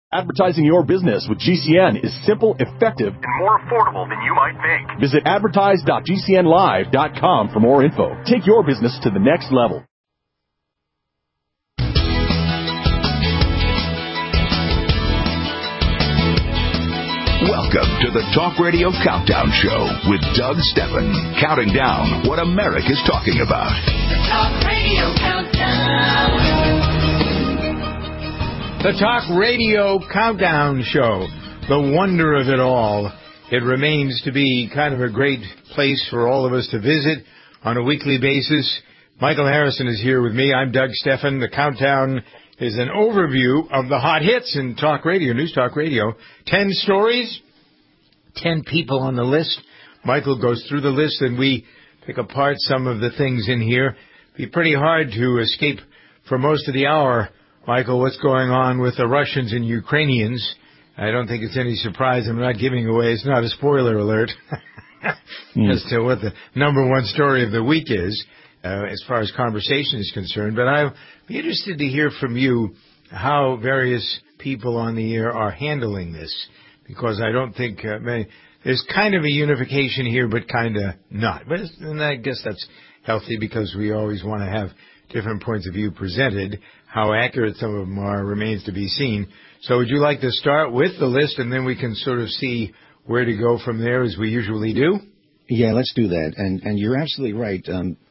Advertising your business with GCN is simple, effective, and more affordable than you might think. Visit advertise.gcnlive.com for more info. Take your business to the next level. Welcome to the Talk Radio Countdown Show with Doug Stephan, counting down what America's talking about. The Talk Radio Countdown. The Talk Radio Countdown Show, the wonder of it all. It remains to be kind of a great place for all of us to visit on a weekly basis. Michael Harrison is here with me. I'm Doug Stephan. The Countdown is an overview of the hot hits in Talk Radio, News Talk Radio. 10 stories, 10 people on the list. Michael goes through the list and we pick apart some of the things in here. It'd be pretty hard to escape for most of the hour. Michael, what's going on with the Russians and Ukrainians? I don't think it's any surprise. I'm not giving away. It's not a spoiler alert as to what the number one story of the week is as far as conversation is concerned. But I'd be interested to hear from you how various people on the air are handling this, because I don't think there's kind of a unification here, but kind of not. And I guess that's healthy because we always want to have different points of view presented. How accurate some of them are remains to be seen. So would you like to start with the list, and then we can sort of see where to go from there as we usually do? Yeah, let's do that. And you're absolutely right.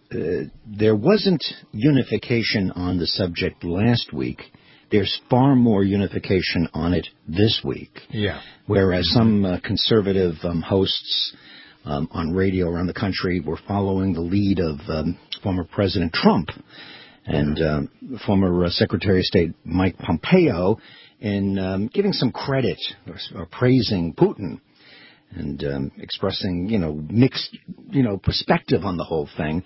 There wasn't unification on the subject last week. There's far more unification on it this week. Yeah. Whereas some conservative hosts on radio around the country were following the lead of former President Trump and former Secretary of State Mike Pompeo in giving some credit or praising Putin and expressing, mixed, perspective on the whole thing.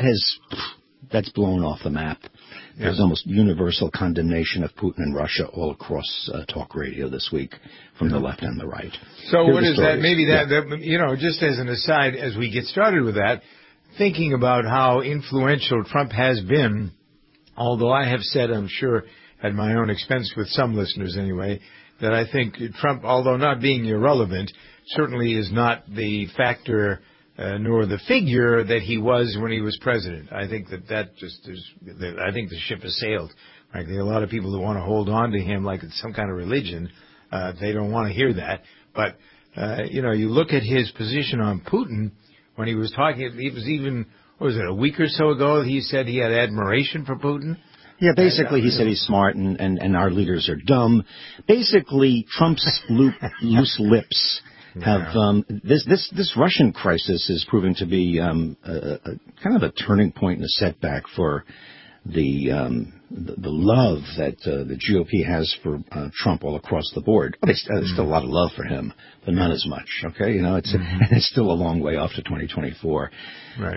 That's blown off the map. Yeah. There's almost universal condemnation of Putin and Russia all across talk radio this week from the left and the right. So what is that? Maybe that, just as an aside, as we get started with that, thinking about how influential Trump has been, although I have said, I'm sure, at my own expense with some listeners anyway, that I think Trump, although not being irrelevant, certainly is not the factor nor the figure that he was when he was president. I think that just is, I think the ship has sailed. Frankly, a lot of people who want to hold on to him like it's some kind of religion, they don't want to hear that. But, you look at his position on Putin when he was talking, it was even, what was it, a week or so ago, he said he had admiration for Putin? Yeah, basically he said he's smart and our leaders are dumb. Basically, Trump's loose lips have this Russian crisis is proving to be kind of a turning point and a setback for the love that the GOP has for Trump all across the board. There's still a lot of love for him, but not as much. Okay, it's still a long way off to 2024. Right.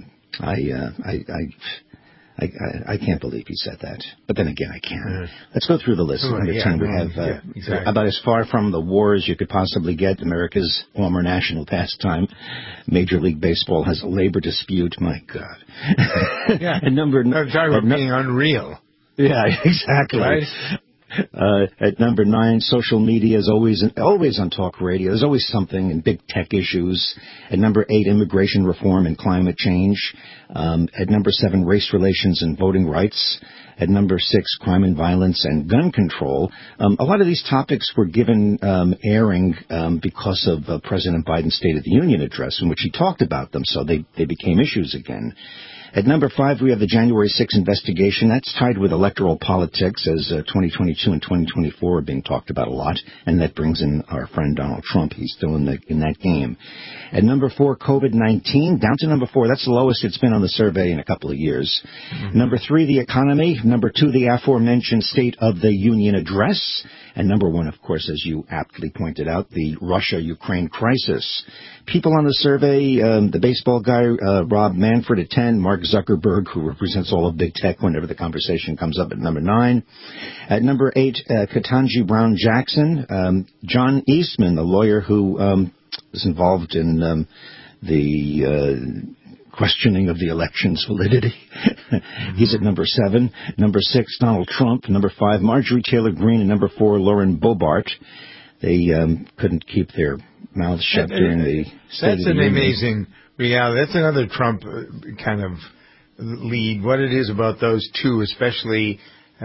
I can't believe he said that. But then again, I can. Let's go through the list. Number 10, we have exactly. About as far from the war as you could possibly get, America's former national pastime. Major League Baseball has a labor dispute. My God. Yeah. And talk about being unreal. Yeah, exactly. Right? At number 9, social media is always on talk radio. There's always something in big tech issues. At number 8, immigration reform and climate change. At number 7, race relations and voting rights. At number 6, crime and violence and gun control. A lot of these topics were given airing because of President Biden's State of the Union address, in which he talked about them, so they became issues again. At number 5, we have the January 6th investigation. That's tied with electoral politics, as 2022 and 2024 are being talked about a lot, and that brings in our friend Donald Trump. He's still in that game. At number 4, COVID-19, down to number 4. That's the lowest it's been on the survey in a couple of years. Mm-hmm. Number 3, the economy. Number 2, the aforementioned State of the Union address. And number 1, of course, as you aptly pointed out, the Russia-Ukraine crisis. People on the survey, the baseball guy, Rob Manfred at 10, Mark Zuckerberg, who represents all of big tech whenever the conversation comes up, at number 9. At number 8, Ketanji Brown Jackson, John Eastman, the lawyer who is involved in the questioning of the election's validity. He's at number 7. Number 6, Donald Trump. Number 5, Marjorie Taylor Greene. And number 4, Lauren Boebert. They couldn't keep their mouths shut during the State of the Union. That's an amazing reality. That's another Trump kind of lead. What it is about those two, especially,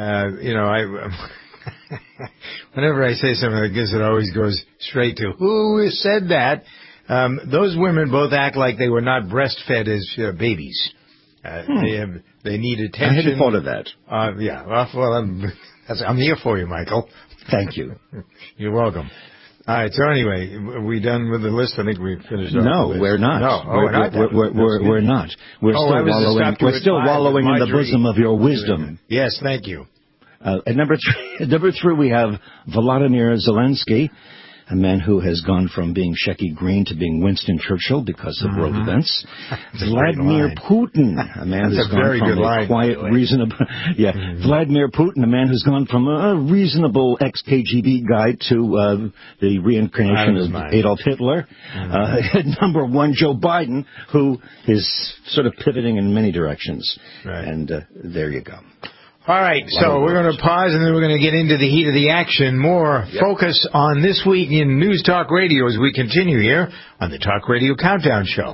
whenever I say something like this, it always goes straight to who said that. Those women both act like they were not breastfed as babies. They need attention. I hadn't thought of that. Yeah. Well, I'm here for you, Michael. Thank you. You're welcome. All right. So anyway, are we done with the list? I think we've finished off. No, we're not. No, we're not. We're still wallowing in the bosom of your wisdom. Yes, thank you. At number 3, we have Volodymyr Zelensky, a man who has gone from being Shecky Green to being Winston Churchill because of world events. Vladimir Putin, a man who's gone from a quiet, reasonable... Vladimir Putin, a man who's gone from a reasonable ex-KGB guy to the reincarnation of Adolf Hitler. At number 1, Joe Biden, who is sort of pivoting in many directions. Right. And there you go. All right, so we're going to pause, and then we're going to get into the heat of the action. More focus on This Week in News Talk Radio as we continue here on the Talk Radio Countdown Show.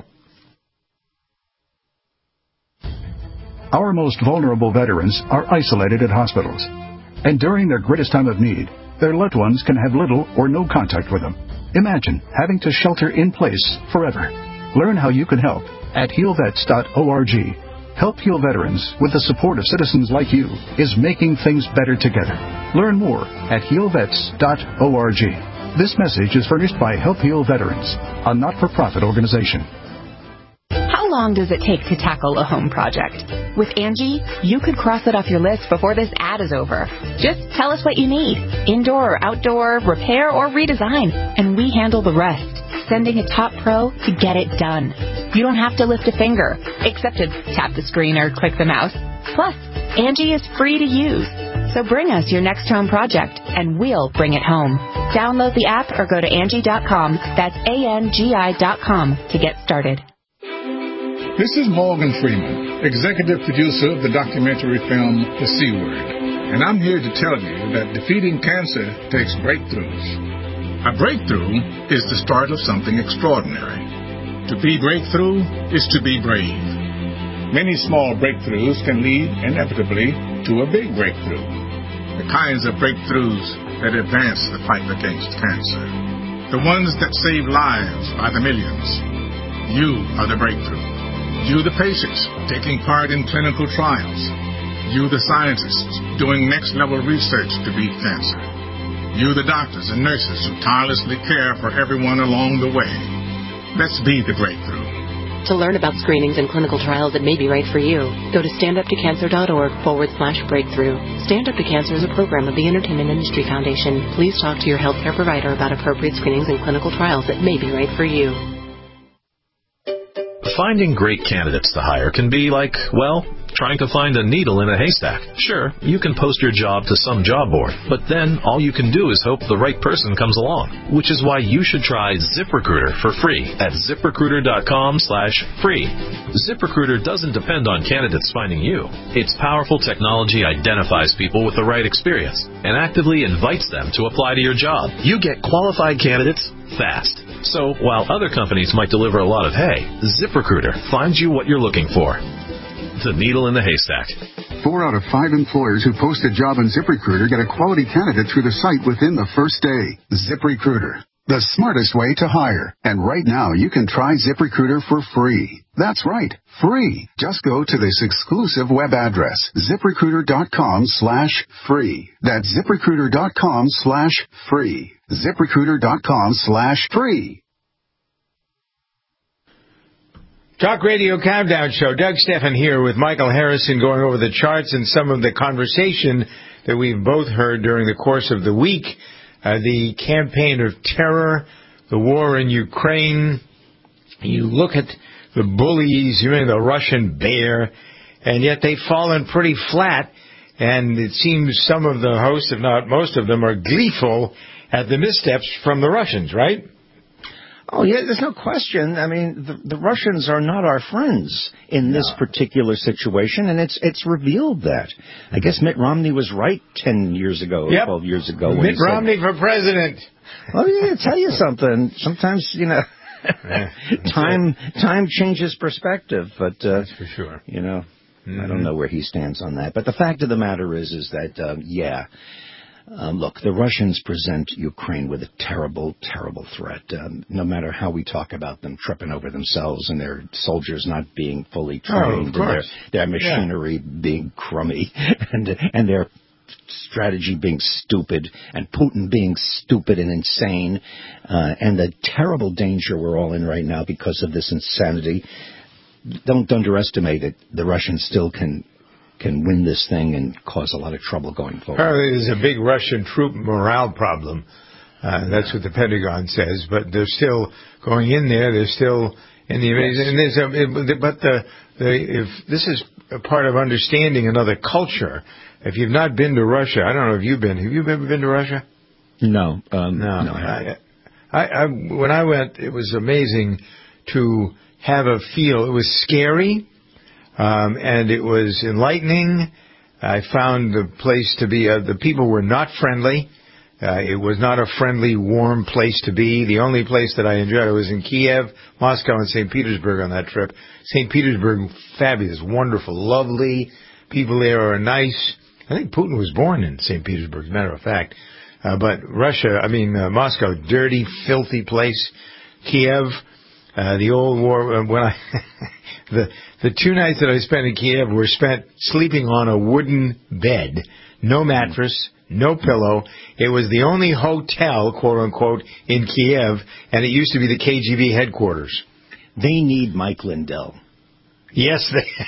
Our most vulnerable veterans are isolated at hospitals. And during their greatest time of need, their loved ones can have little or no contact with them. Imagine having to shelter in place forever. Learn how you can help at healvets.org. Help Heal Veterans, with the support of citizens like you, is making things better together. Learn more at healvets.org. This message is furnished by Help Heal Veterans, a not-for-profit organization. How long does it take to tackle a home project? With Angie, you could cross it off your list before this ad is over. Just tell us what you need, indoor or outdoor, repair or redesign, and we handle the rest, sending a top pro to get it done. You don't have to lift a finger, except to tap the screen or click the mouse. Plus, Angie is free to use. So bring us your next home project, and we'll bring it home. Download the app or go to Angie.com. That's ANGI.com to get started. This is Morgan Freeman, executive producer of the documentary film The C Word. And I'm here to tell you that defeating cancer takes breakthroughs. A breakthrough is the start of something extraordinary. To be breakthrough is to be brave. Many small breakthroughs can lead inevitably to a big breakthrough. The kinds of breakthroughs that advance the fight against cancer. The ones that save lives by the millions. You are the breakthrough. You the patients taking part in clinical trials. You the scientists doing next-level research to beat cancer. You the doctors and nurses who tirelessly care for everyone along the way. Let's be the breakthrough. To learn about screenings and clinical trials that may be right for you, go to standuptocancer.org/breakthrough. Stand Up to Cancer is a program of the Entertainment Industry Foundation. Please talk to your healthcare provider about appropriate screenings and clinical trials that may be right for you. Finding great candidates to hire can be like, well, trying to find a needle in a haystack. Sure, you can post your job to some job board, but then all you can do is hope the right person comes along, which is why you should try ZipRecruiter for free at ZipRecruiter.com/free. ZipRecruiter doesn't depend on candidates finding you. Its powerful technology identifies people with the right experience and actively invites them to apply to your job. You get qualified candidates fast. So while other companies might deliver a lot of hay, ZipRecruiter finds you what you're looking for. The needle in the haystack. 4 out of 5 employers who post a job on ZipRecruiter get a quality candidate through the site within the first day. ZipRecruiter, the smartest way to hire. And right now, you can try ZipRecruiter for free. That's right, free. Just go to this exclusive web address, ZipRecruiter.com/free. That's ZipRecruiter.com/free. ZipRecruiter.com/free. Talk Radio Countdown Show. Doug Stephan here with Michael Harrison going over the charts and some of the conversation that we've both heard during the course of the week. The campaign of terror, the war in Ukraine. You look at the bullies, you know, the Russian bear, and yet they've fallen pretty flat. And it seems some of the hosts, if not most of them, are gleeful at the missteps from the Russians, right? Oh, yeah, there's no question. I mean, the Russians are not our friends in this particular situation, and it's revealed that. I guess Mitt Romney was right 10 years ago, 12 years ago. When Mitt Romney for president. Well, yeah, tell you something. Sometimes, time changes perspective, but that's for sure. I don't know where he stands on that. But the fact of the matter is that look, the Russians present Ukraine with a terrible, terrible threat. No matter how we talk about them tripping over themselves and their soldiers not being fully trained, and their machinery being crummy, and their strategy being stupid, and Putin being stupid and insane, and the terrible danger we're all in right now because of this insanity. Don't underestimate it. The Russians still can win this thing and cause a lot of trouble going forward. Apparently there's a big Russian troop morale problem. That's what the Pentagon says. But they're still going in there. They're still in the... If this is a part of understanding another culture. If you've not been to Russia, I don't know if you've been. Have you ever been to Russia? No. No. When I went, it was amazing to have a feel. It was scary. And it was enlightening. I found the place to be, the people were not friendly. It was not a friendly, warm place to be. The only place that I enjoyed, I was in Kiev, Moscow, and St. Petersburg on that trip. St. Petersburg, fabulous, wonderful, lovely. People there are nice. I think Putin was born in St. Petersburg, as a matter of fact. But Moscow, dirty, filthy place. Kiev, the old war, the 2 nights that I spent in Kiev were spent sleeping on a wooden bed, no mattress, no pillow. It was the only hotel, quote unquote, in Kiev, and it used to be the KGB headquarters. They need Mike Lindell. Yes,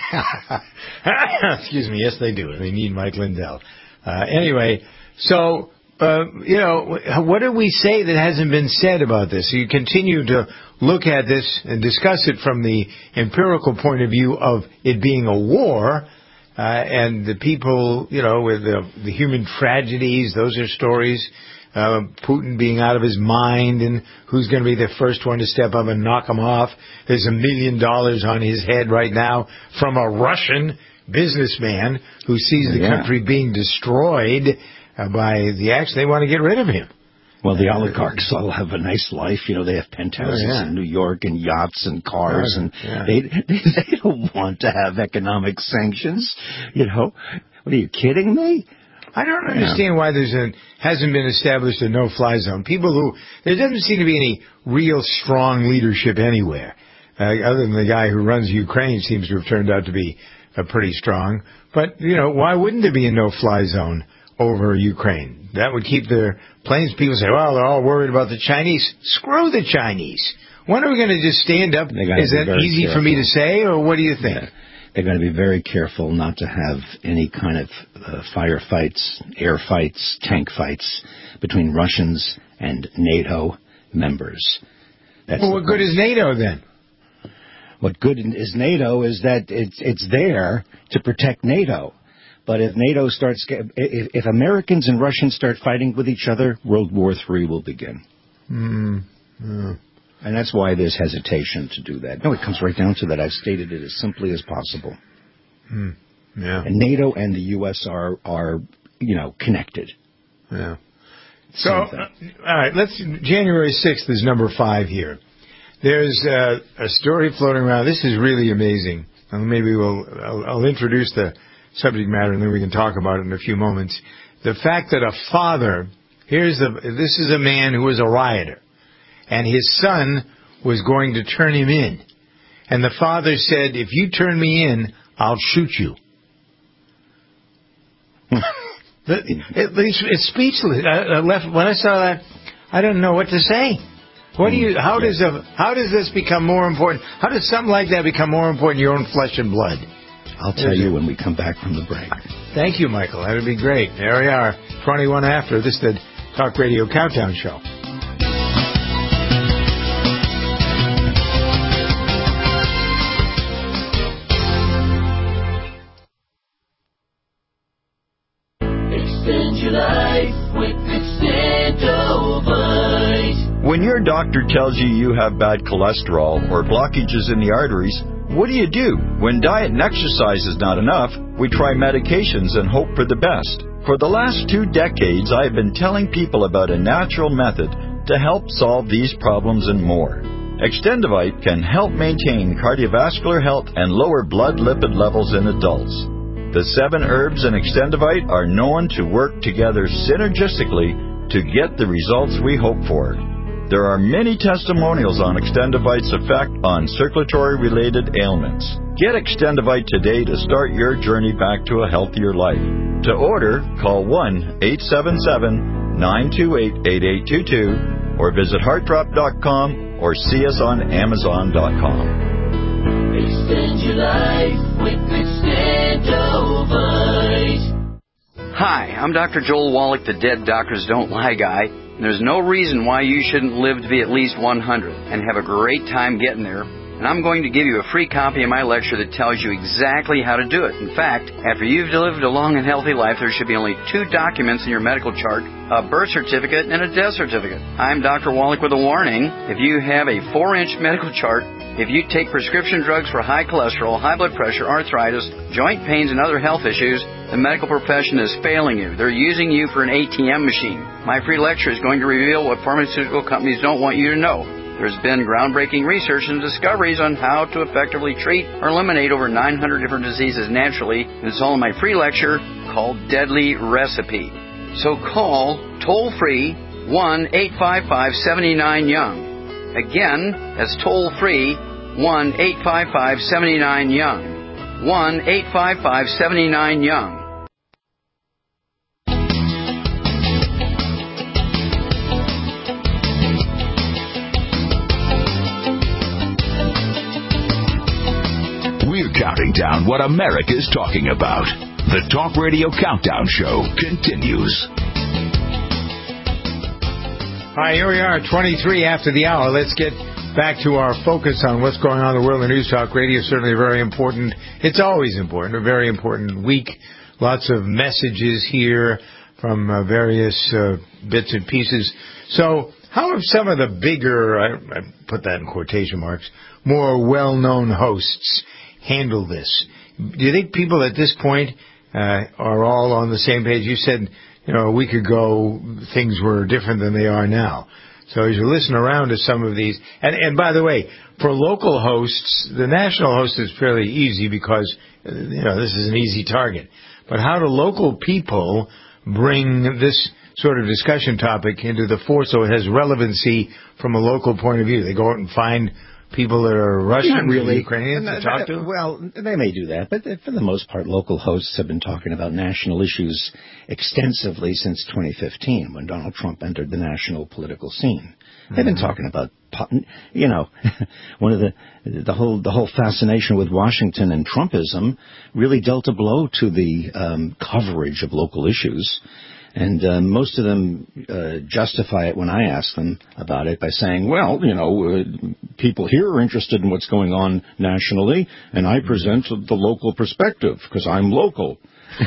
excuse me. Yes, they do. They need Mike Lindell. Anyway, so. What do we say that hasn't been said about this? So you continue to look at this and discuss it from the empirical point of view of it being a war, and the people, with the human tragedies, those are stories. Putin being out of his mind, and who's going to be the first one to step up and knock him off. There's $1 million on his head right now from a Russian businessman who sees the country being destroyed by the action. They want to get rid of him. Well, the oligarchs all have a nice life. They have penthouses in New York and yachts and cars, and they don't want to have economic sanctions. What are you kidding me? I don't understand why hasn't been established a no-fly zone. There doesn't seem to be any real strong leadership anywhere. Other than the guy who runs Ukraine seems to have turned out to be pretty strong. But, why wouldn't there be a no-fly zone over Ukraine? That would keep their planes. People say, well, they're all worried about the Chinese. Screw the Chinese. When are we going to just stand up? Is that easy for me to say, or what do you think? Yeah. They're going to be very careful not to have any kind of firefights, air fights, tank fights between Russians and NATO members. What good is NATO then? What good is NATO is that it's there to protect NATO. But if NATO if Americans and Russians start fighting with each other, World War III will begin. And that's why there's hesitation to do that. No, it comes right down to that. I've stated it as simply as possible. Yeah. And NATO and the U.S. are connected. Yeah. So, all right, January 6th is number 5 here. There's a story floating around. This is really amazing. And maybe I'll introduce the subject matter, and then we can talk about it in a few moments. The fact that a father, this is a man who was a rioter, and his son was going to turn him in. And the father said, if you turn me in, I'll shoot you. It's speechless. When I saw that, I didn't know what to say. How does this become more important? How does something like that become more important in your own flesh and blood? I'll tell you when we come back from the break. Thank you, Michael. That would be great. There we are, 21 after. This is the Talk Radio Countdown Show. Extend your life with Extendovite. When your doctor tells you have bad cholesterol or blockages in the arteries, what do? When diet and exercise is not enough, we try medications and hope for the best. For the last 2 decades, I have been telling people about a natural method to help solve these problems and more. Extendivite can help maintain cardiovascular health and lower blood lipid levels in adults. The 7 herbs in Extendivite are known to work together synergistically to get the results we hope for. There are many testimonials on Extendivite's effect on circulatory-related ailments. Get Extendivite today to start your journey back to a healthier life. To order, call 1-877-928-8822 or visit heartdrop.com or see us on amazon.com. Extend your life with Extendivite. Hi, I'm Dr. Joel Wallach, the Dead Doctors Don't Lie guy. And there's no reason why you shouldn't live to be at least 100 and have a great time getting there. And I'm going to give you a free copy of my lecture that tells you exactly how to do it. In fact, after you've lived a long and healthy life, there should be only 2 documents in your medical chart, a birth certificate and a death certificate. I'm Dr. Wallach with a warning. If you have a 4-inch medical chart, if you take prescription drugs for high cholesterol, high blood pressure, arthritis, joint pains, and other health issues, the medical profession is failing you. They're using you for an ATM machine. My free lecture is going to reveal what pharmaceutical companies don't want you to know. There's been groundbreaking research and discoveries on how to effectively treat or eliminate over 900 different diseases naturally, and it's all in my free lecture called Deadly Recipe. So call toll-free 1-855-79-YOUNG. Again, that's toll-free 1-855-79-YOUNG. 1-855-79-YOUNG. We're counting down what America's talking about. The Talk Radio Countdown Show continues. Hi, here we are, 23 after the hour. Let's get back to our focus on what's going on in the world of News Talk Radio. Certainly very important. It's always important, a very important week. Lots of messages here from various bits and pieces. So how have some of the bigger, I put that in quotation marks, more well-known hosts handled this? Do you think people at this point are all on the same page? You said, a week ago things were different than they are now. So as you listen around to some of these, and by the way, for local hosts, the national host is fairly easy because, this is an easy target. But how do local people bring this sort of discussion topic into the fore so it has relevancy from a local point of view? They go out and find people that are Russian, really Ukrainians to talk to? Well, they may do that, but for the most part, local hosts have been talking about national issues extensively since 2015, when Donald Trump entered the national political scene. They've been talking about, one of the whole fascination with Washington and Trumpism really dealt a blow to the coverage of local issues. And most of them justify it when I ask them about it by saying, well, people here are interested in what's going on nationally, and I present the local perspective because I'm local.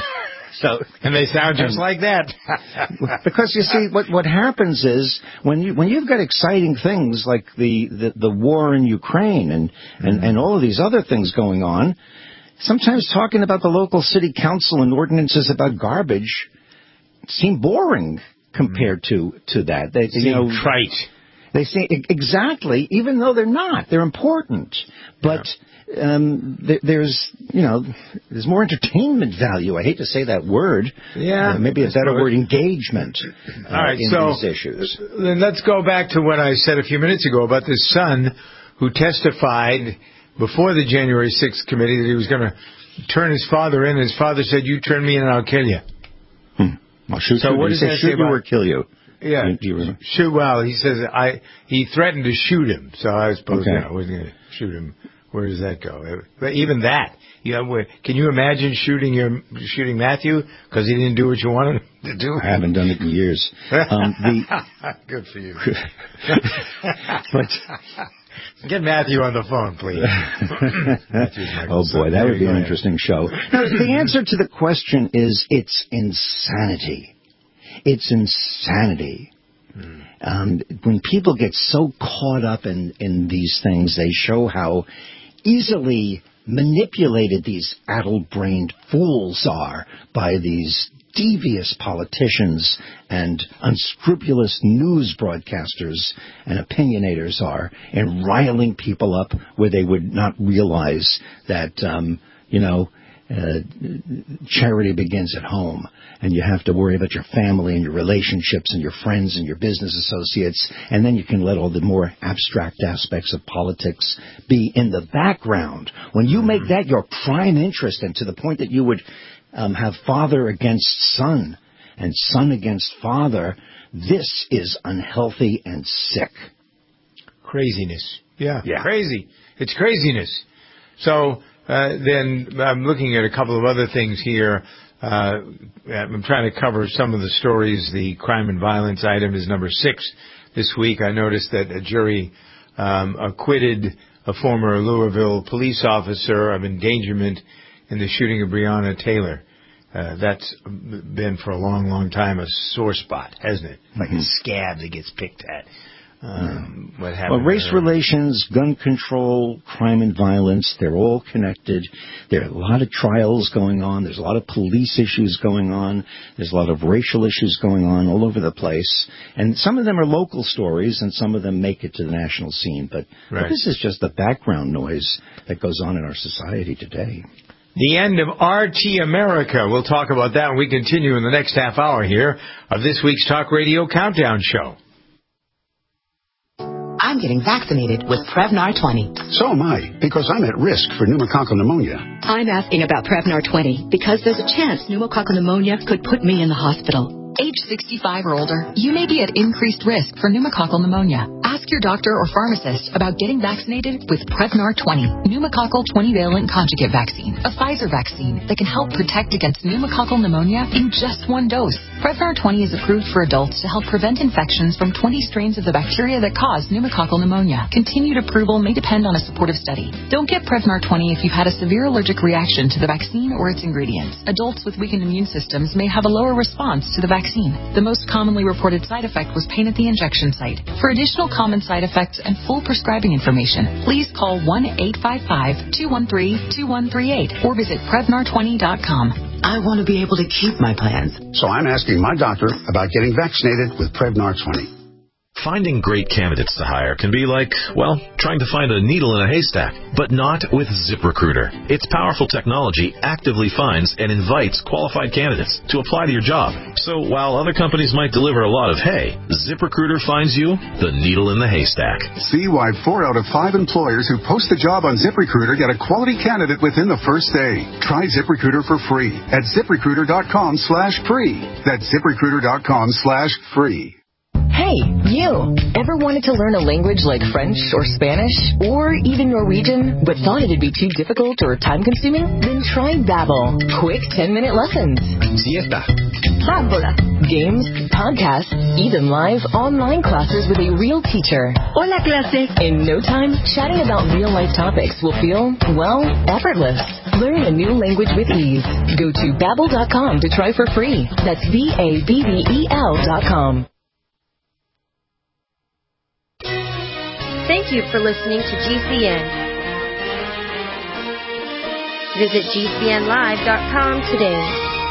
And they sound just like that. Because you see, what happens is when you've got exciting things like the war in Ukraine and all of these other things going on, sometimes talking about the local city council and ordinances about garbage seem boring compared to that. They seem trite. They say exactly, even though they're not. They're important, but there's more entertainment value. I hate to say that word. Yeah, maybe a better word, engagement. All right, in so these issues. Then let's go back to what I said a few minutes ago about this son who testified before the January 6th committee that he was going to turn his father in. His father said, "You turn me in, and I'll kill you." I'll shoot so you. what does that say shoot you or kill you? Yeah, shoot. Well, he says he threatened to shoot him. So I suppose I wasn't going to shoot him. Where does that go? But even that, can you imagine shooting Matthew because he didn't do what you wanted him to do? I haven't done it in years. Good for you. But get Matthew on the phone, please. Oh boy, that would be an interesting show. Now, the answer to the question is it's insanity. It's insanity. When people get so caught up in these things, they show how easily manipulated these addle-brained fools are by these devious politicians and unscrupulous news broadcasters and opinionators are in riling people up where they would not realize that, charity begins at home, and you have to worry about your family and your relationships and your friends and your business associates, and then you can let all the more abstract aspects of politics be in the background. When you make that your prime interest, and to the point that you would have father against son and son against father, this is unhealthy and sick. Craziness. Yeah. Crazy. It's craziness. So then I'm looking at a couple of other things here. I'm trying to cover some of the stories. The crime and violence item is number 6 this week. I noticed that a jury acquitted a former Louisville police officer of endangerment in the shooting of Breonna Taylor. That's been for a long, long time a sore spot, hasn't it? Like a scab that gets picked at. What happened? Well, race relations, gun control, crime and violence, they're all connected. There are a lot of trials going on. There's a lot of police issues going on. There's a lot of racial issues going on all over the place. And some of them are local stories, and some of them make it to the national scene. But this is just the background noise that goes on in our society today. The end of RT America. We'll talk about that when we continue in the next half hour here of this week's Talk Radio Countdown Show. I'm getting vaccinated with Prevnar 20. So am I, because I'm at risk for pneumococcal pneumonia. I'm asking about Prevnar 20 because there's a chance pneumococcal pneumonia could put me in the hospital. Age 65 or older, you may be at increased risk for pneumococcal pneumonia. Ask your doctor or pharmacist about getting vaccinated with Prevnar 20, pneumococcal 20-valent conjugate vaccine, a Pfizer vaccine that can help protect against pneumococcal pneumonia in just one dose. Prevnar 20 is approved for adults to help prevent infections from 20 strains of the bacteria that cause pneumococcal pneumonia. Continued approval may depend on a supportive study. Don't get Prevnar 20 if you've had a severe allergic reaction to the vaccine or its ingredients. Adults with weakened immune systems may have a lower response to the vaccine. The most commonly reported side effect was pain at the injection site. For additional common side effects and full prescribing information, please call 1-855-213-2138 or visit Prevnar20.com. I want to be able to keep my plans. So I'm asking my doctor about getting vaccinated with Prevnar 20. Finding great candidates to hire can be like, well, trying to find a needle in a haystack, but not with ZipRecruiter. Its powerful technology actively finds and invites qualified candidates to apply to your job. So while other companies might deliver a lot of hay, ZipRecruiter finds you the needle in the haystack. See why 4 out of 5 employers who post a job on ZipRecruiter get a quality candidate within the first day. Try ZipRecruiter for free at ZipRecruiter.com/free. That's ZipRecruiter.com/free. Hey, you! Ever wanted to learn a language like French or Spanish or even Norwegian, but thought it'd be too difficult or time-consuming? Then try Babbel. Quick 10-minute lessons. Siesta. Babbel. Games, podcasts, even live online classes with a real teacher. Hola, clase. In no time, chatting about real-life topics will feel, well, effortless. Learn a new language with ease. Go to Babbel.com to try for free. That's Babbel.com. Thank you for listening to GCN. Visit GCNlive.com today.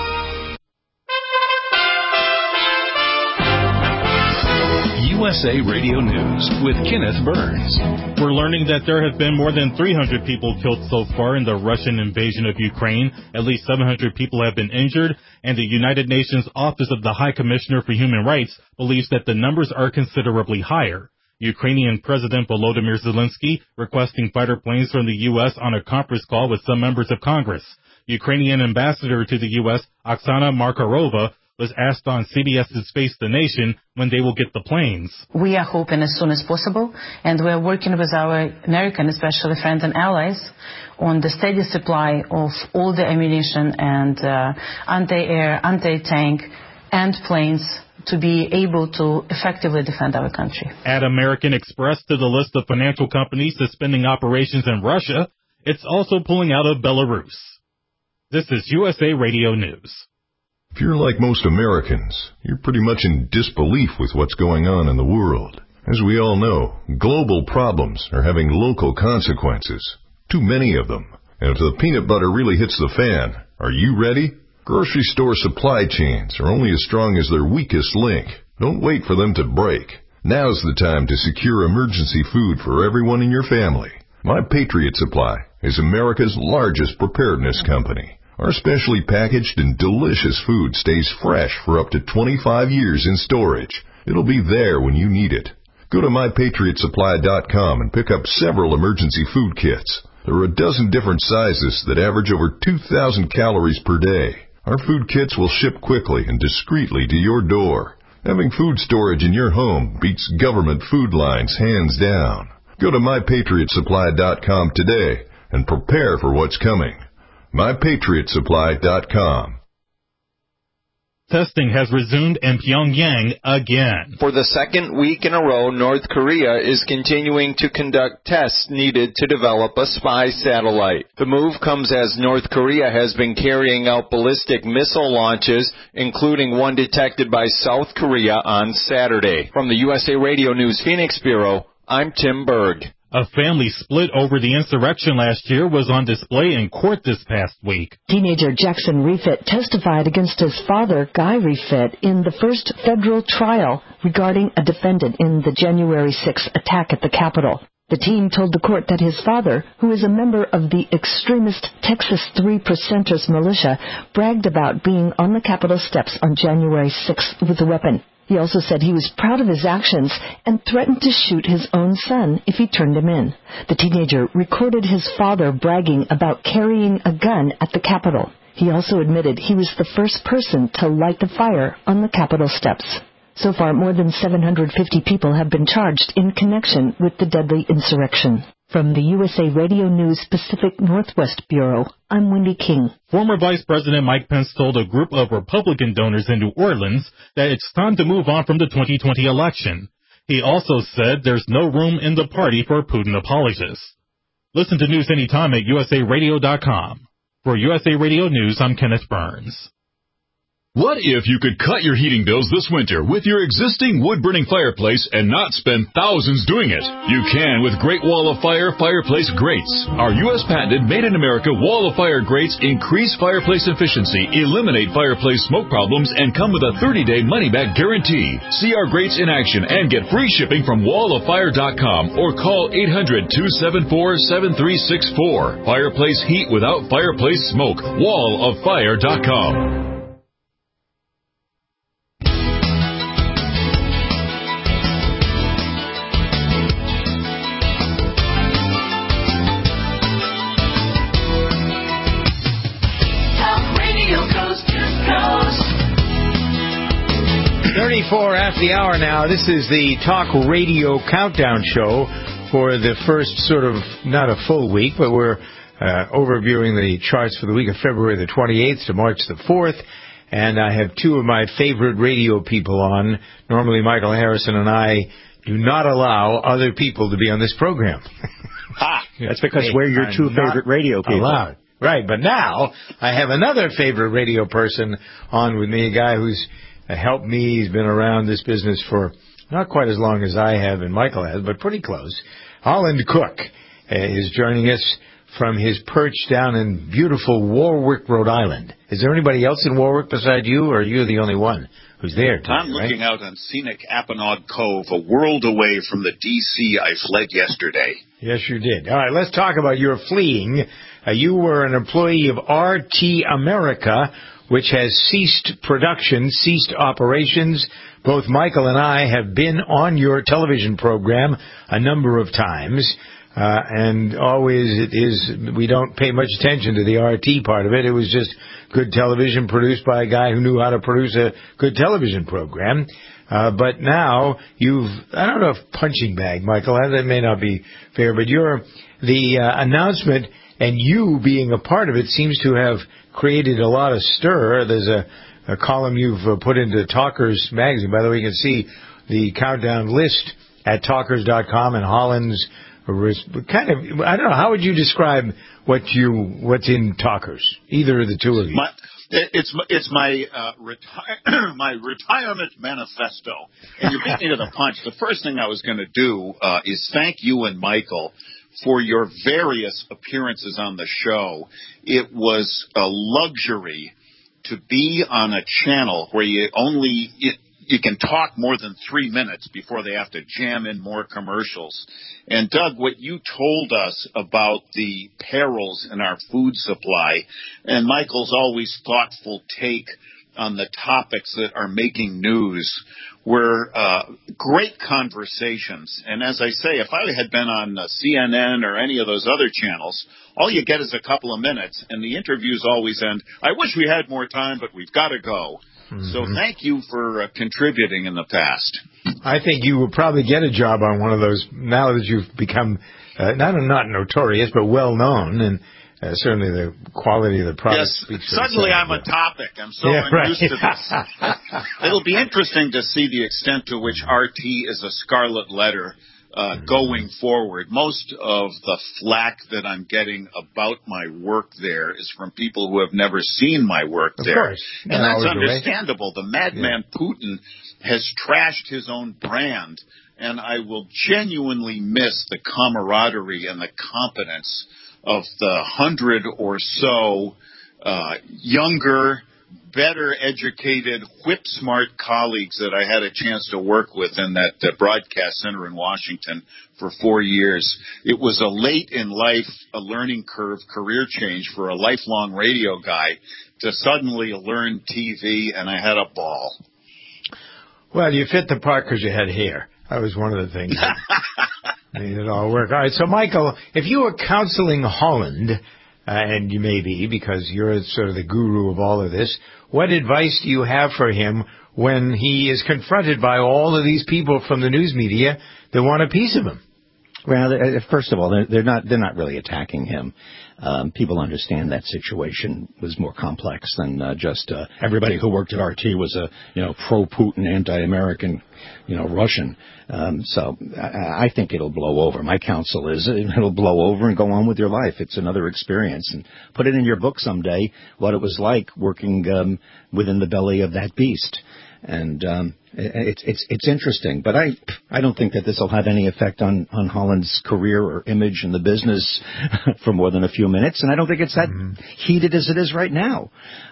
USA Radio News with Kenneth Burns. We're learning that there have been more than 300 people killed so far in the Russian invasion of Ukraine. At least 700 people have been injured, and the United Nations Office of the High Commissioner for Human Rights believes that the numbers are considerably higher. Ukrainian President Volodymyr Zelensky requesting fighter planes from the U.S. on a conference call with some members of Congress. Ukrainian ambassador to the U.S., Oksana Markarova, was asked on CBS's Face the Nation when they will get the planes. We are hoping as soon as possible, and we are working with our American, especially friends and allies, on the steady supply of all the ammunition and anti-air, anti-tank, and planes to be able to effectively defend our country. Add American Express to the list of financial companies suspending operations in Russia. It's also pulling out of Belarus. This is USA Radio News. If you're like most Americans, you're pretty much in disbelief with what's going on in the world. As we all know, global problems are having local consequences. Too many of them. And if the peanut butter really hits the fan, are you ready? Grocery store supply chains are only as strong as their weakest link. Don't wait for them to break. Now's the time to secure emergency food for everyone in your family. My Patriot Supply is America's largest preparedness company. Our specially packaged and delicious food stays fresh for up to 25 years in storage. It'll be there when you need it. Go to MyPatriotSupply.com and pick up several emergency food kits. There are a dozen different sizes that average over 2,000 calories per day. Our food kits will ship quickly and discreetly to your door. Having food storage in your home beats government food lines hands down. Go to MyPatriotSupply.com today and prepare for what's coming. MyPatriotSupply.com. Testing has resumed in Pyongyang again. For the second week in a row, North Korea is continuing to conduct tests needed to develop a spy satellite. The move comes as North Korea has been carrying out ballistic missile launches, including one detected by South Korea on Saturday. From the USA Radio News Phoenix Bureau, I'm Tim Berg. A family split over the insurrection last year was on display in court this past week. Teenager Jackson Refit testified against his father, Guy Refit, in the first federal trial regarding a defendant in the January 6th attack at the Capitol. The teen told the court that his father, who is a member of the extremist Texas 3 Percenters militia, bragged about being on the Capitol steps on January 6th with a weapon. He also said he was proud of his actions and threatened to shoot his own son if he turned him in. The teenager recorded his father bragging about carrying a gun at the Capitol. He also admitted he was the first person to light the fire on the Capitol steps. So far, more than 750 people have been charged in connection with the deadly insurrection. From the USA Radio News Pacific Northwest Bureau, I'm Wendy King. Former Vice President Mike Pence told a group of Republican donors in New Orleans that it's time to move on from the 2020 election. He also said there's no room in the party for Putin apologists. Listen to News Anytime at usaradio.com. For USA Radio News, I'm Kenneth Burns. What if you could cut your heating bills this winter with your existing wood-burning fireplace and not spend thousands doing it? You can with Great Wall of Fire fireplace grates. Our U.S. patented made-in-America Wall of Fire grates increase fireplace efficiency, eliminate fireplace smoke problems, and come with a 30-day money-back guarantee. See our grates in action and get free shipping from walloffire.com or call 800-274-7364. Fireplace heat without fireplace smoke. walloffire.com. Coast to coast. 34 after the hour now. This is the Talk Radio Countdown Show for the first sort of, not a full week, but we're overviewing the charts for the week of February the 28th to March the 4th. And I have two of my favorite radio people on. Normally Michael Harrison and I do not allow other people to be on this program. That's because we're your two favorite radio people. Allowed. Right, but now I have another favorite radio person on with me, a guy who's helped me. He's been around this business for not quite as long as I have and Michael has, but pretty close. Holland Cook is joining us from his perch down in beautiful Warwick, Rhode Island. Is there anybody else in Warwick beside you, or are you the only one who's there today, I'm looking out on scenic Apponaug Cove, a world away from the D.C. I fled yesterday. Yes, you did. All right, let's talk about your fleeing. You were an employee of RT America, which has ceased production, ceased operations. Both Michael and I have been on your television program a number of times. And always it is, we don't pay much attention to the RT part of it. It was just good television produced by a guy who knew how to produce a good television program. But now you've, I don't know if punching bag, Michael, that may not be fair, but the announcement and you being a part of it seems to have created a lot of stir. There's a column you've put into Talkers magazine. By the way, you can see the countdown list at talkers.com and Holland's kind of, I don't know, how would you describe what's in Talkers? Either of the two of you. It's my my retirement manifesto. And you beat me to the punch. The first thing I was going to do is thank you and Michael for your various appearances on the show. It was a luxury to be on a channel where you can talk more than 3 minutes before they have to jam in more commercials. And Doug, what you told us about the perils in our food supply, and Michael's always thoughtful take on the topics that are making news, were great conversations. And as I say, if I had been on CNN or any of those other channels, all you get is a couple of minutes, and the interviews always end, I wish we had more time, but we've got to go. Mm-hmm. So thank you for contributing in the past. I think you will probably get a job on one of those now that you've become not notorious, but well-known, and certainly the quality of the product speaks for itself. Suddenly I'm a topic. I'm so unused to this. It'll be interesting to see the extent to which RT is a scarlet letter going forward. Most of the flack that I'm getting about my work there is from people who have never seen my work there. Of course. And that's understandable. The madman Putin has trashed his own brand, and I will genuinely miss the camaraderie and the competence of the 100 or so younger, better educated, whip-smart colleagues that I had a chance to work with in that broadcast center in Washington for 4 years. It was a late-in-life, a learning curve career change for a lifelong radio guy to suddenly learn TV, and I had a ball. Well, you fit the part because you had hair. That was one of the things that made it all work. All right, so, Michael, if you were counseling Holland, and you may be because you're sort of the guru of all of this, what advice do you have for him when he is confronted by all of these people from the news media that want a piece of him? Well, first of all, they're not really attacking him. People understand that situation was more complex than just everybody who worked at RT was a pro-Putin, anti-American, Russian. So I think it'll blow over. My counsel is it'll blow over and go on with your life. It's another experience, and put it in your book someday what it was like working within the belly of that beast. And it's interesting, but I don't think that this will have any effect on Holland's career or image in the business for more than a few minutes, and I don't think it's that heated as it is right now.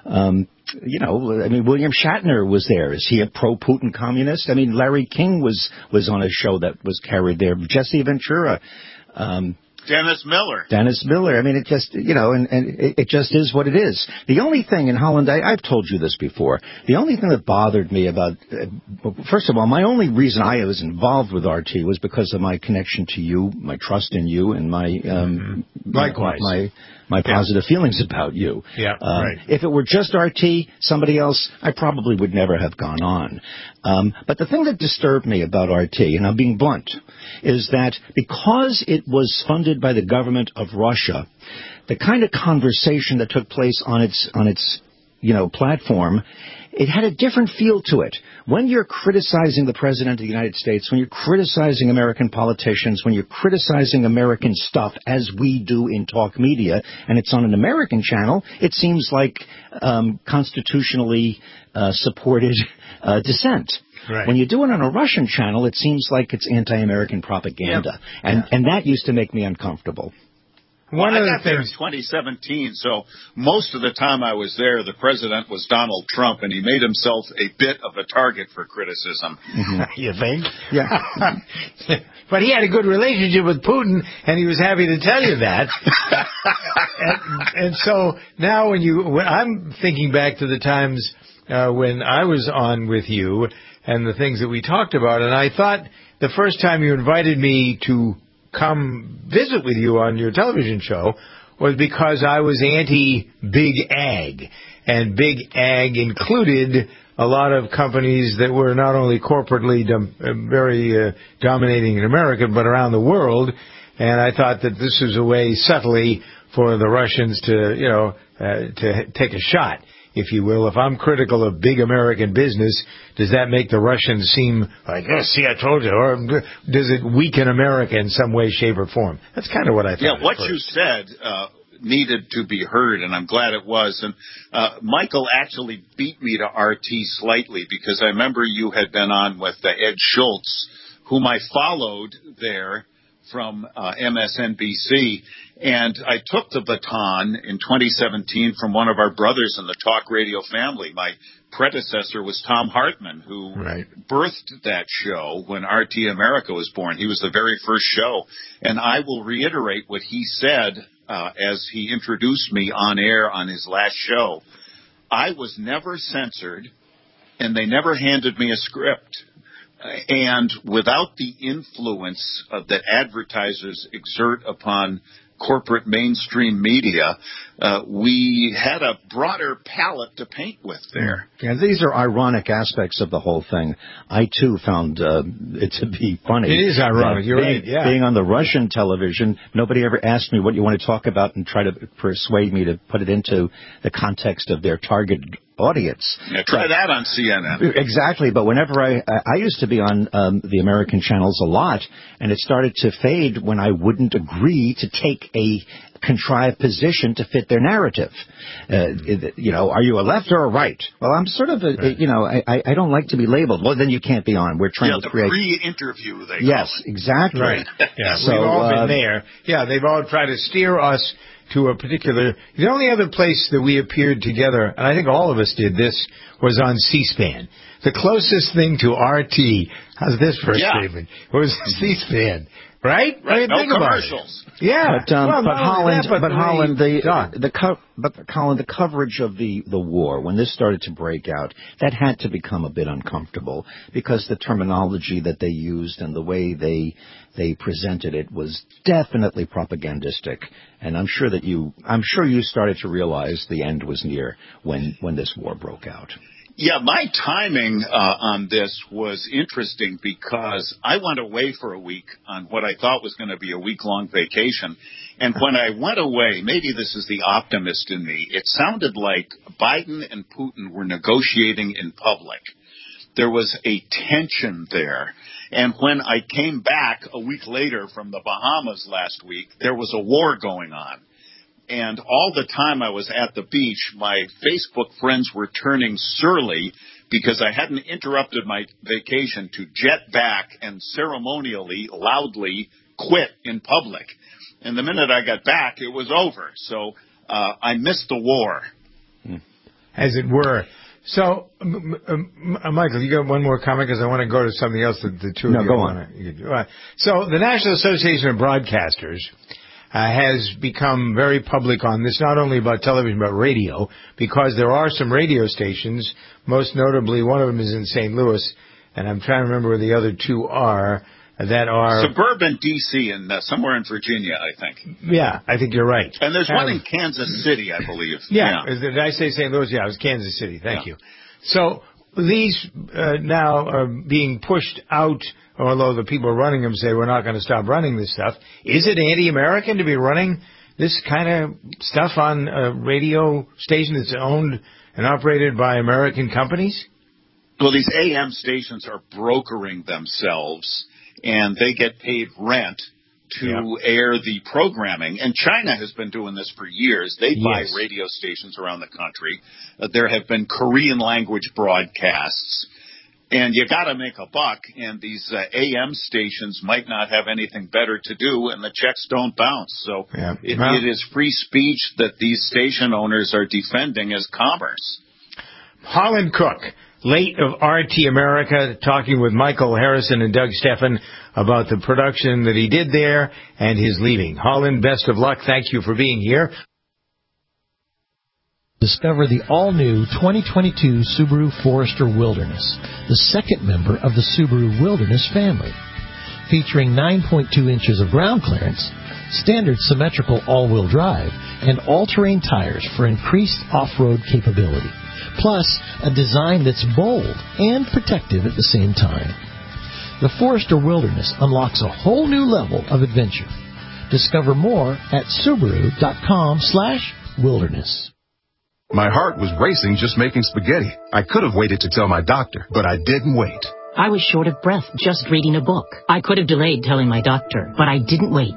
William Shatner was there. Is he a pro-Putin communist? I mean, Larry King was on a show that was carried there. Jesse Ventura. Dennis Miller. I mean, it just, and it just is what it is. The only thing in Holland, I've told you this before, the only thing that bothered me about, first of all, my only reason I was involved with RT was because of my connection to you, my trust in you, and my, likewise, my positive feelings about you. Yeah, right. If it were just RT, somebody else, I probably would never have gone on. But the thing that disturbed me about RT, and I'm being blunt, is that because it was funded by the government of Russia, the kind of conversation that took place on its platform, it had a different feel to it. When you're criticizing the President of the United States, when you're criticizing American politicians, when you're criticizing American stuff, as we do in talk media, and it's on an American channel, it seems like constitutionally supported dissent. Right. When you do it on a Russian channel, it seems like it's anti-American propaganda. Yep. And that used to make me uncomfortable. I got there in 2017, so most of the time I was there, the president was Donald Trump, and he made himself a bit of a target for criticism. Mm-hmm. You think? Yeah. But he had a good relationship with Putin, and he was happy to tell you that. and so now when I'm thinking back to the times when I was on with you and the things that we talked about, and I thought the first time you invited me to come visit with you on your television show was because I was anti-Big Ag. And Big Ag included a lot of companies that were not only corporately very dominating in America, but around the world. And I thought that this was a way subtly for the Russians to take a shot, if you will. If I'm critical of big American business, does that make the Russians seem like, oh, see, I told you? Or does it weaken America in some way, shape, or form? That's kind of what I thought. Yeah, what you said needed to be heard, and I'm glad it was. And Michael actually beat me to RT slightly, because I remember you had been on with Ed Schultz, whom I followed there from MSNBC, and I took the baton in 2017 from one of our brothers in the talk radio family. My predecessor was Tom Hartman, who birthed that show when RT America was born. He was the very first show, and I will reiterate what he said as he introduced me on air on his last show. I was never censored, and they never handed me a script. And without the influence that advertisers exert upon corporate mainstream media, we had a broader palette to paint with there. Yeah, these are ironic aspects of the whole thing. I, too, found it to be funny. It is ironic. You're right, yeah. Being on the Russian television, nobody ever asked me what you want to talk about and try to persuade me to put it into the context of their targeted audience. Yeah, try that on CNN. Exactly, but whenever I used to be on the American channels a lot, and it started to fade when I wouldn't agree to take a contrived position to fit their narrative. Are you a left or a right? Well, I'm sort of I don't like to be labeled. Well, then you can't be on. We're trying to create... pre-interview, they call Yes, it. exactly. Right. Yeah, so, we've all been there. Yeah, they've all tried to steer us to a particular... The only other place that we appeared together, and I think all of us did this, was on C-SPAN. The closest thing to RT, how's this for a statement, was C-SPAN. Right? Right. No think commercials. About it. Yeah. Colin, the coverage of the war, when this started to break out, that had to become a bit uncomfortable, because the terminology that they used and the way they presented it was definitely propagandistic. And I'm sure you started to realize the end was near when this war broke out. Yeah, my timing on this was interesting, because I went away for a week on what I thought was going to be a week-long vacation. And when I went away, maybe this is the optimist in me, it sounded like Biden and Putin were negotiating in public. There was a tension there. And when I came back a week later from the Bahamas last week, there was a war going on. And all the time I was at the beach, my Facebook friends were turning surly because I hadn't interrupted my vacation to jet back and ceremonially, loudly quit in public. And the minute I got back, it was over. So I missed the war. As it were. So, Michael, you got one more comment, because I want to go to something else that the two of you... No, go on. So the National Association of Broadcasters has become very public on this, not only about television but radio, because there are some radio stations, most notably one of them is in St. Louis, and I'm trying to remember where the other two are, that are... Suburban D.C. and somewhere in Virginia, I think. Yeah, I think you're right. And there's one in Kansas City, I believe. Yeah. Did I say St. Louis? Yeah, it was Kansas City. Thank you. So these now are being pushed out, although the people running them say we're not going to stop running this stuff. Is it anti-American to be running this kind of stuff on a radio station that's owned and operated by American companies? Well, these AM stations are brokering themselves, and they get paid rent to air the programming. And China has been doing this for years. They buy radio stations around the country. There have been Korean language broadcasts. And you got to make a buck, and these AM stations might not have anything better to do, and the checks don't bounce. So it is free speech that these station owners are defending as commerce. Harlan Cook, late of RT America, talking with Michael Harrison and Doug Steffen about the production that he did there and his leaving. Harlan, best of luck. Thank you for being here. Discover the all-new 2022 Subaru Forester Wilderness, the second member of the Subaru Wilderness family. Featuring 9.2 inches of ground clearance, standard symmetrical all-wheel drive, and all-terrain tires for increased off-road capability. Plus, a design that's bold and protective at the same time. The Forester Wilderness unlocks a whole new level of adventure. Discover more at Subaru.com/wilderness. My heart was racing just making spaghetti. I could have waited to tell my doctor, but I didn't wait. I was short of breath just reading a book. I could have delayed telling my doctor, but I didn't wait.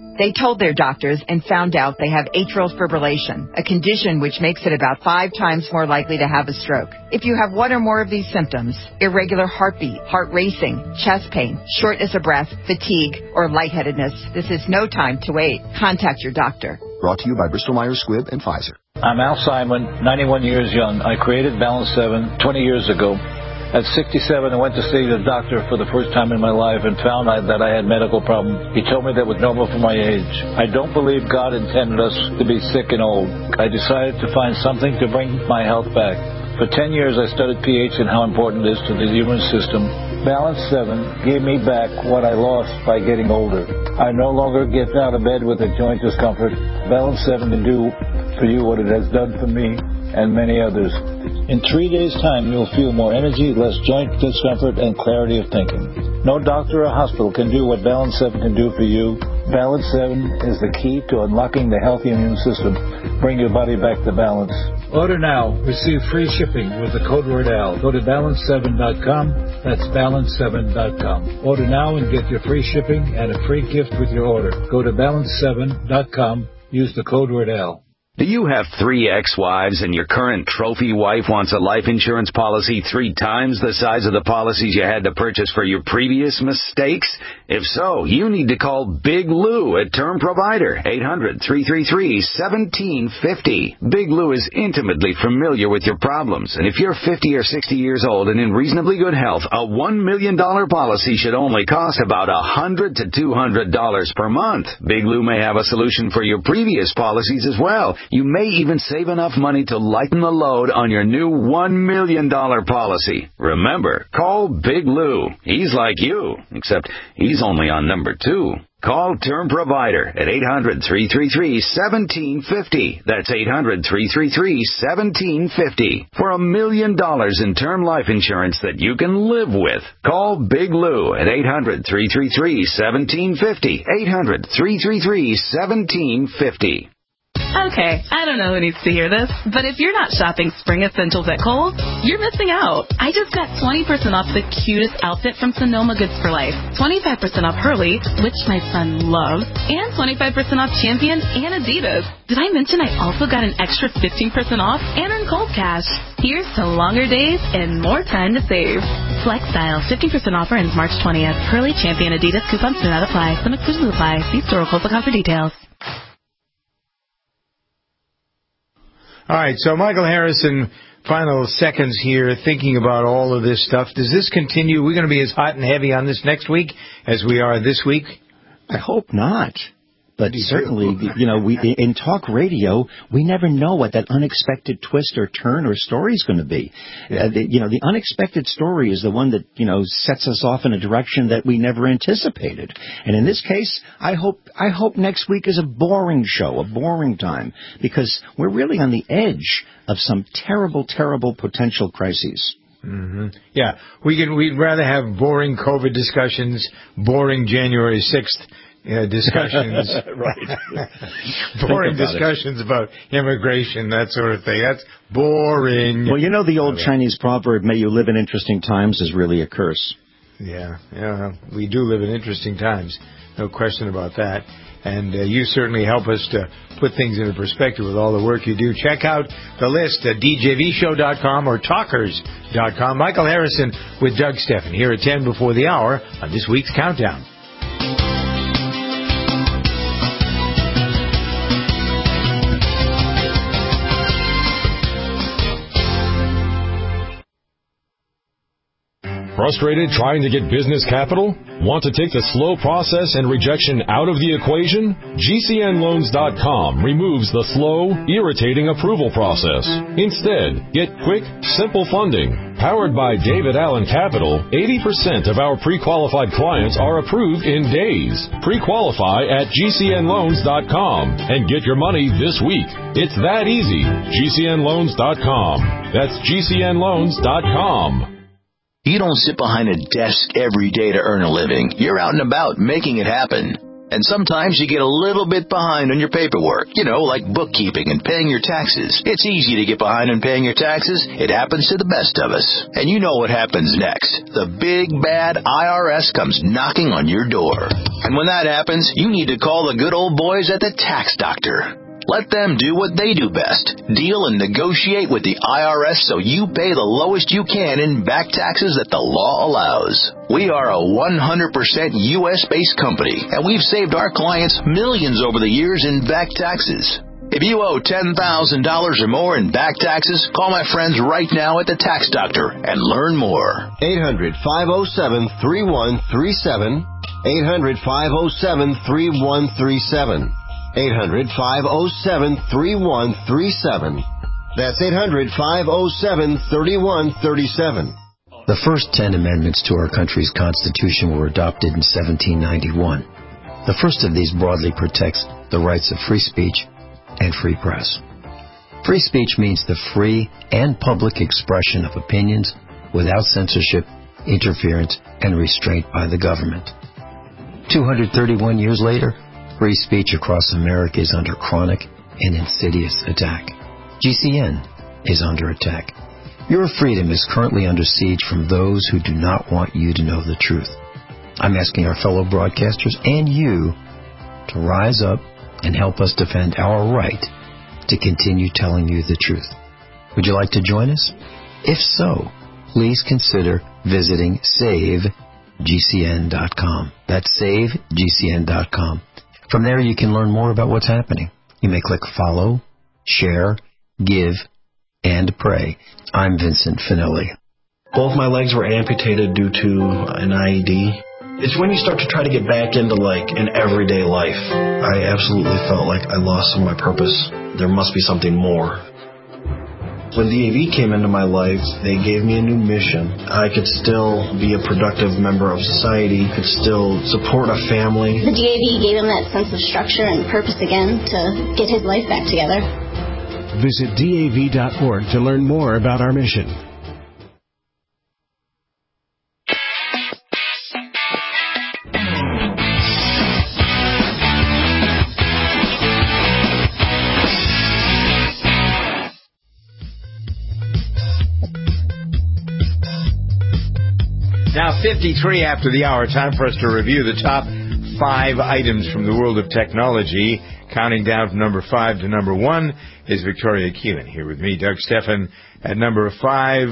They told their doctors and found out they have atrial fibrillation, a condition which makes it about 5 times more likely to have a stroke. If you have one or more of these symptoms, irregular heartbeat, heart racing, chest pain, shortness of breath, fatigue, or lightheadedness, this is no time to wait. Contact your doctor. Brought to you by Bristol-Myers Squibb and Pfizer. I'm Al Simon, 91 years young. I created Balance 7 20 years ago. At 67, I went to see the doctor for the first time in my life and found out that I had medical problems. He told me that was normal for my age. I don't believe God intended us to be sick and old. I decided to find something to bring my health back. For 10 years, I studied pH and how important it is to the human system. Balance 7 gave me back what I lost by getting older. I no longer get out of bed with a joint discomfort. Balance 7 can do for you what it has done for me and many others. In 3 days' time, you'll feel more energy, less joint discomfort, and clarity of thinking. No doctor or hospital can do what Balance 7 can do for you. Balance 7 is the key to unlocking the healthy immune system. Bring your body back to balance. Order now. Receive free shipping with the code word AL. Go to balance7.com. That's balance7.com. Order now and get your free shipping and a free gift with your order. Go to balance7.com. Use the code word AL. Do you have 3 ex-wives and your current trophy wife wants a life insurance policy 3 times the size of the policies you had to purchase for your previous mistakes? If so, you need to call Big Lou at Term Provider, 800-333-1750. Big Lou is intimately familiar with your problems, and if you're 50 or 60 years old and in reasonably good health, a $1 million policy should only cost about $100 to $200 per month. Big Lou may have a solution for your previous policies as well. You may even save enough money to lighten the load on your new $1 million policy. Remember, call Big Lou. He's like you, except he's only on number 2. Call Term Provider at 800-333-1750. That's 800-333-1750 for $1 million in term life insurance that you can live with. Call Big Lou at 800-333-1750. 800-333-1750. Okay, I don't know who needs to hear this, but if you're not shopping spring essentials at Kohl's, you're missing out. I just got 20% off the cutest outfit from Sonoma Goods for Life, 25% off Hurley, which my son loves, and 25% off Champion and Adidas. Did I mention I also got an extra 15% off and earned Kohl's cash? Here's to longer days and more time to save. Flex Style, 50% offer ends March 20th. Hurley, Champion, Adidas coupons do not apply. Some exclusions apply. See store or Kohl's.com for details. All right, so Michael Harrison, final seconds here, thinking about all of this stuff. Does this continue? We're going to be as hot and heavy on this next week as we are this week? I hope not. But certainly, we in talk radio, we never know what that unexpected twist or turn or story is going to be. The unexpected story is the one that, sets us off in a direction that we never anticipated. And in this case, I hope next week is a boring show, a boring time, because we're really on the edge of some terrible, terrible potential crises. Mm-hmm. Yeah, we'd rather have boring COVID discussions, boring January 6th discussions. Right. Boring discussions about immigration, that sort of thing. That's boring. Well, the old Chinese proverb, may you live in interesting times, is really a curse. Yeah, we do live in interesting times. No question about that. And you certainly help us to put things into perspective with all the work you do. Check out the list at djvshow.com or talkers.com. Michael Harrison with Doug Steffen here at 10 before the hour on this week's Countdown. Frustrated trying to get business capital? Want to take the slow process and rejection out of the equation? GCNloans.com removes the slow, irritating approval process. Instead, get quick, simple funding. Powered by David Allen Capital, 80% of our pre-qualified clients are approved in days. Pre-qualify at GCNloans.com and get your money this week. It's that easy. GCNloans.com. That's GCNloans.com. You don't sit behind a desk every day to earn a living. You're out and about making it happen. And sometimes you get a little bit behind on your paperwork, like bookkeeping and paying your taxes. It's easy to get behind on paying your taxes. It happens to the best of us. And you know what happens next. The big, bad IRS comes knocking on your door. And when that happens, you need to call the good old boys at the Tax Doctor. Let them do what they do best. Deal and negotiate with the IRS so you pay the lowest you can in back taxes that the law allows. We are a 100% U.S.-based company, and we've saved our clients millions over the years in back taxes. If you owe $10,000 or more in back taxes, call my friends right now at the Tax Doctor and learn more. 800-507-3137. 800-507-3137. 800-507-3137. That's 800-507-3137. The first 10 amendments to our country's Constitution were adopted in 1791. The first of these broadly protects the rights of free speech and free press. Free speech means the free and public expression of opinions without censorship, interference, and restraint by the government. 231 years later, free speech across America is under chronic and insidious attack. GCN is under attack. Your freedom is currently under siege from those who do not want you to know the truth. I'm asking our fellow broadcasters and you to rise up and help us defend our right to continue telling you the truth. Would you like to join us? If so, please consider visiting SaveGCN.com. That's SaveGCN.com. From there, you can learn more about what's happening. You may click follow, share, give, and pray. I'm Vincent Finelli. Both my legs were amputated due to an IED. It's when you start to try to get back into, an everyday life. I absolutely felt like I lost some of my purpose. There must be something more. When DAV came into my life, they gave me a new mission. I could still be a productive member of society, could still support a family. The DAV gave him that sense of structure and purpose again to get his life back together. Visit DAV.org to learn more about our mission. Now 53 after the hour, time for us to review the top 5 items from the world of technology. Counting down from number 5 to number 1 is Victoria Keelan. Here with me, Doug Stephan, at number 5.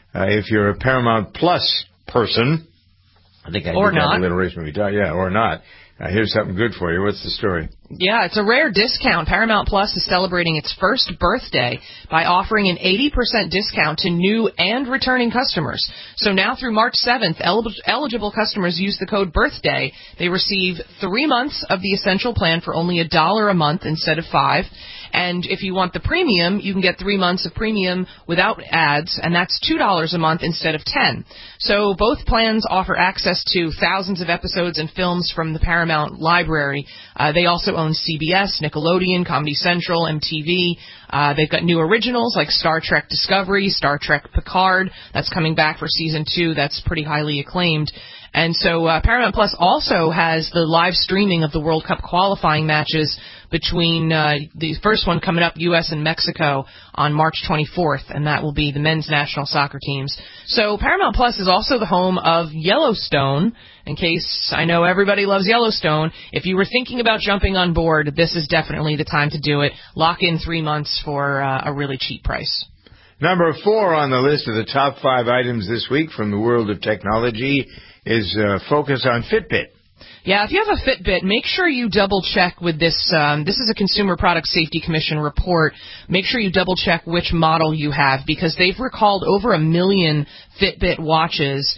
If you're a Paramount Plus person, I think I or did not. that alliteration we talked, yeah, or not. Here's something good for you. What's the story? Yeah, it's a rare discount. Paramount Plus is celebrating its first birthday by offering an 80% discount to new and returning customers. So now through March 7th, eligible customers use the code BIRTHDAY. They receive 3 months of the Essential plan for only $1 a month instead of $5. And if you want the premium, you can get 3 months of premium without ads, and that's $2 a month instead of $10. So both plans offer access to thousands of episodes and films from the Paramount library. They also own CBS, Nickelodeon, Comedy Central, MTV. They've got new originals like Star Trek Discovery, Star Trek Picard. That's coming back for season 2. That's pretty highly acclaimed. And so Paramount Plus also has the live streaming of the World Cup qualifying matches between the first one coming up, U.S. and Mexico, on March 24th, and that will be the men's national soccer teams. So Paramount Plus is also the home of Yellowstone. In case I know everybody loves Yellowstone, if you were thinking about jumping on board, this is definitely the time to do it. Lock in 3 months for a really cheap price. Number 4 on the list of the top 5 items this week from the world of technology is focus on Fitbit. Yeah, if you have a Fitbit, make sure you double-check with this. This is a Consumer Product Safety Commission report. Make sure you double-check which model you have, because they've recalled over 1 million Fitbit watches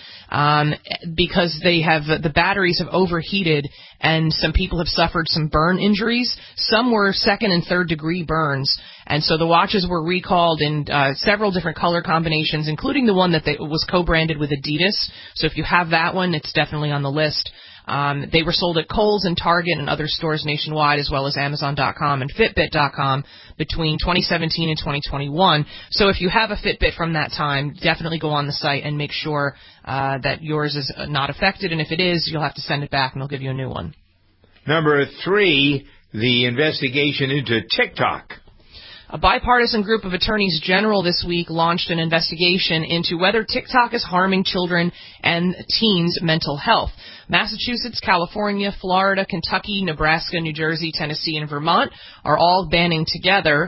because the batteries have overheated and some people have suffered some burn injuries. Some were 2nd and 3rd degree burns. And so the watches were recalled in several different color combinations, including the one that was co-branded with Adidas. So if you have that one, it's definitely on the list. They were sold at Kohl's and Target and other stores nationwide, as well as Amazon.com and Fitbit.com between 2017 and 2021. So if you have a Fitbit from that time, definitely go on the site and make sure that yours is not affected. And if it is, you'll have to send it back and they'll give you a new one. Number 3, the investigation into TikTok. A bipartisan group of attorneys general this week launched an investigation into whether TikTok is harming children and teens' mental health. Massachusetts, California, Florida, Kentucky, Nebraska, New Jersey, Tennessee, and Vermont are all banding together,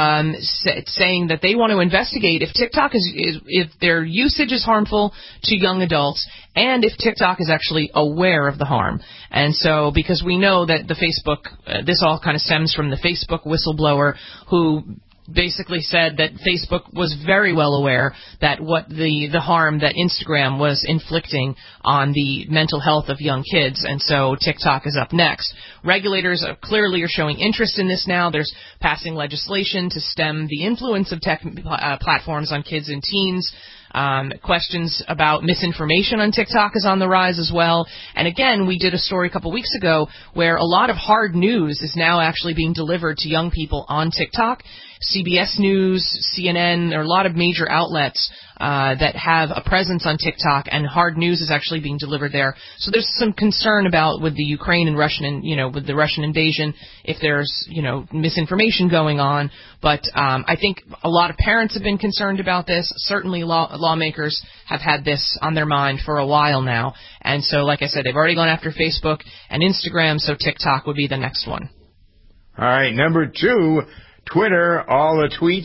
saying that they want to investigate if TikTok if their usage is harmful to young adults, and if TikTok is actually aware of the harm. And so, because we know that the Facebook, this all kind of stems from the Facebook whistleblower who basically said that Facebook was very well aware that what the harm that Instagram was inflicting on the mental health of young kids, and so TikTok is up next. Regulators clearly are showing interest in this now. There's passing legislation to stem the influence of tech platforms on kids and teens. Questions about misinformation on TikTok is on the rise as well. And again, we did a story a couple weeks ago where a lot of hard news is now actually being delivered to young people on TikTok. CBS News, CNN, there are a lot of major outlets that have a presence on TikTok, and hard news is actually being delivered there. So there's some concern about with the Ukraine and Russian, with the Russian invasion, if there's, misinformation going on. But I think a lot of parents have been concerned about this. Certainly lawmakers have had this on their mind for a while now. And so, like I said, they've already gone after Facebook and Instagram, so TikTok would be the next one. All right, number 2, Twitter, all a tweet.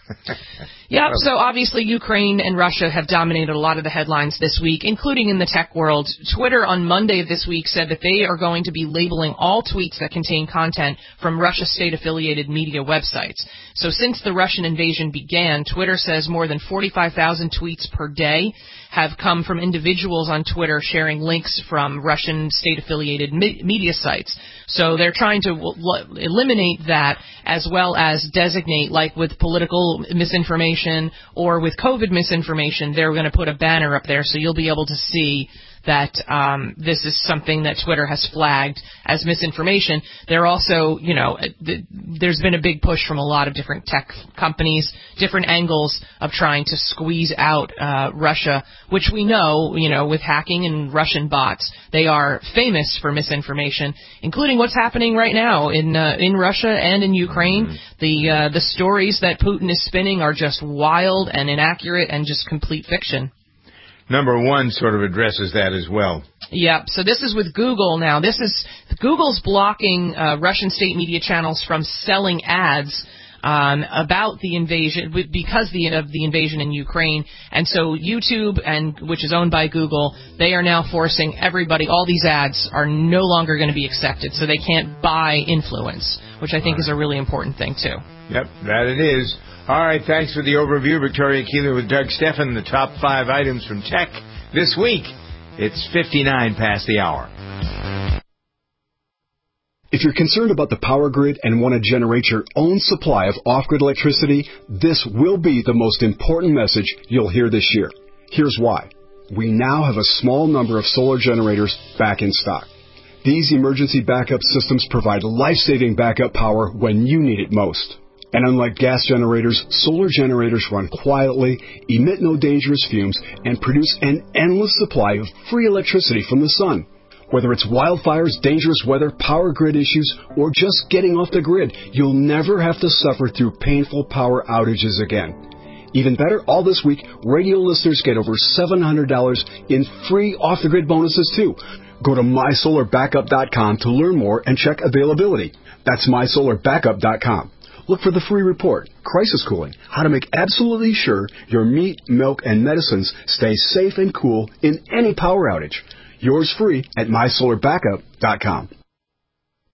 Yep, so obviously Ukraine and Russia have dominated a lot of the headlines this week, including in the tech world. Twitter on Monday of this week said that they are going to be labeling all tweets that contain content from Russia state-affiliated media websites. So since the Russian invasion began, Twitter says more than 45,000 tweets per day have come from individuals on Twitter sharing links from Russian state-affiliated media sites. So they're trying to eliminate that, as well as designate, like with political misinformation or with COVID misinformation, they're going to put a banner up there so you'll be able to see that this is something that Twitter has flagged as misinformation. They're also, there's been a big push from a lot of different tech companies, different angles of trying to squeeze out Russia, which we know, with hacking and Russian bots, they are famous for misinformation, including what's happening right now in Russia and in Ukraine. The stories that Putin is spinning are just wild and inaccurate and just complete fiction. Number 1 sort of addresses that as well. Yep. So this is with Google now. Google's blocking Russian state media channels from selling ads about the invasion because of the invasion in Ukraine. And so YouTube, which is owned by Google, they are now forcing everybody, all these ads are no longer going to be accepted, so they can't buy influence, which I think is a really important thing too. Yep, that it is. All right, thanks for the overview, Victoria Keeler with Doug Steffen, the top 5 items from tech this week. It's 59 past the hour. If you're concerned about the power grid and want to generate your own supply of off-grid electricity, this will be the most important message you'll hear this year. Here's why. We now have a small number of solar generators back in stock. These emergency backup systems provide life-saving backup power when you need it most. And unlike gas generators, solar generators run quietly, emit no dangerous fumes, and produce an endless supply of free electricity from the sun. Whether it's wildfires, dangerous weather, power grid issues, or just getting off the grid, you'll never have to suffer through painful power outages again. Even better, all this week, radio listeners get over $700 in free off-the-grid bonuses too. Go to mysolarbackup.com to learn more and check availability. That's mysolarbackup.com. Look for the free report, Crisis Cooling, how to make absolutely sure your meat, milk, and medicines stay safe and cool in any power outage. Yours free at mysolarbackup.com.